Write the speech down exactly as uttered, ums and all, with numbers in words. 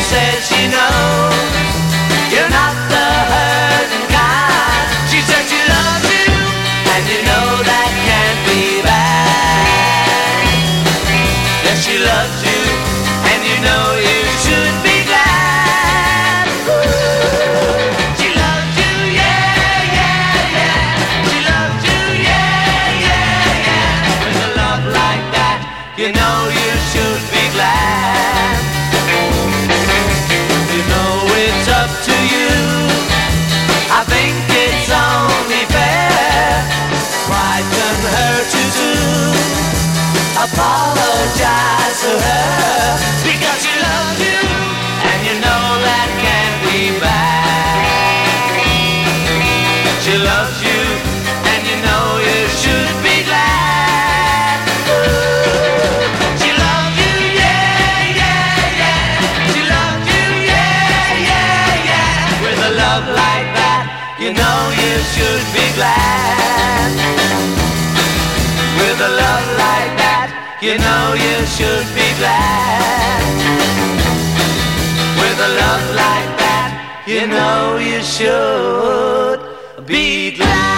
says she knows you're not the hurting kind. She says she loves you, and you know that can't be bad. Yes, she loves you, and you know you should be glad. She loves you, yeah, yeah, yeah. She loves you, yeah, yeah, yeah. With a love like that, you know you should be glad. You know it's up to you. I think it's only fair. Why couldn't hurt you too? Apologize to her because she loves you, and you know that can't be bad. She loves you, and you know you should be glad. She loves you, yeah, yeah, yeah. She loves you, yeah, yeah, yeah. With a love like that, you know you should be glad. With a love like that, you know you should be glad. With a love like that, you know you should be glad.